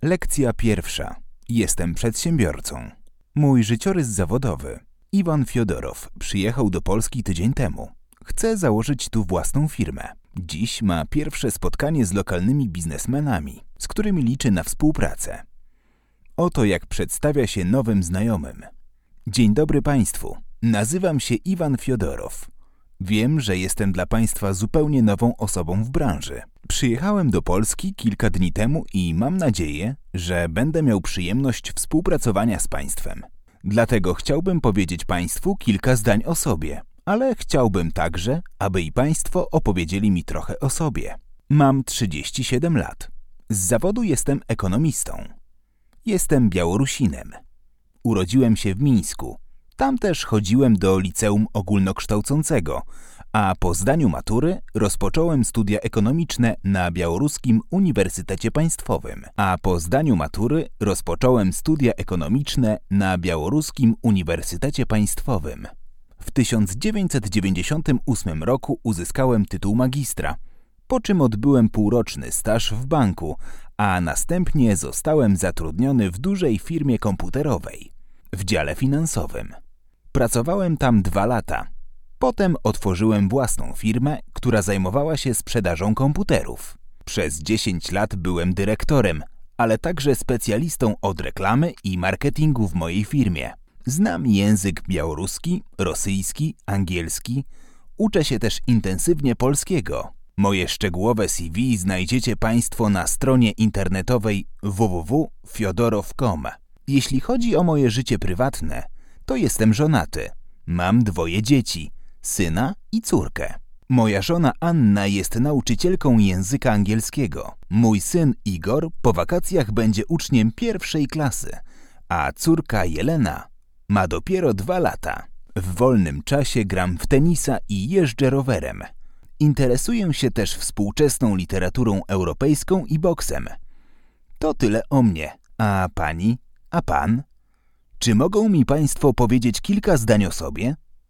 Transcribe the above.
Lekcja pierwsza. Jestem przedsiębiorcą. Mój życiorys zawodowy. Iwan Fiodorow przyjechał do Polski tydzień temu. Chce założyć tu własną firmę. Dziś ma pierwsze spotkanie z lokalnymi biznesmenami, z którymi liczy na współpracę. Oto jak przedstawia się nowym znajomym. Dzień dobry Państwu. Nazywam się Iwan Fiodorow. Wiem, że jestem dla Państwa zupełnie nową osobą w branży. Przyjechałem do Polski kilka dni temu i mam nadzieję, że będę miał przyjemność współpracowania z Państwem. Dlatego chciałbym powiedzieć Państwu kilka zdań o sobie, ale chciałbym także, aby i Państwo opowiedzieli mi trochę o sobie. Mam 37 lat. Z zawodu jestem ekonomistą. Jestem Białorusinem. Urodziłem się w Mińsku. Tam też chodziłem do liceum ogólnokształcącego, a po zdaniu matury rozpocząłem studia ekonomiczne na Białoruskim Uniwersytecie Państwowym. W 1998 roku uzyskałem tytuł magistra, po czym odbyłem półroczny staż w banku, a następnie zostałem zatrudniony w dużej firmie komputerowej, w dziale finansowym. Pracowałem tam 2 lata. Potem otworzyłem własną firmę, która zajmowała się sprzedażą komputerów. Przez 10 lat byłem dyrektorem, ale także specjalistą od reklamy i marketingu w mojej firmie. Znam język białoruski, rosyjski, angielski. Uczę się też intensywnie polskiego. Moje szczegółowe CV znajdziecie Państwo na stronie internetowej www.fiodorow.com. Jeśli chodzi o moje życie prywatne, to jestem żonaty. Mam 2 dzieci, syna i córkę. Moja żona Anna jest nauczycielką języka angielskiego. Mój syn Igor po wakacjach będzie uczniem 1. klasy, a córka Jelena ma dopiero 2 lata. W wolnym czasie gram w tenisa i jeżdżę rowerem. Interesuję się też współczesną literaturą europejską i boksem. To tyle o mnie. A pani? A pan? Czy mogą mi Państwo powiedzieć kilka zdań o sobie?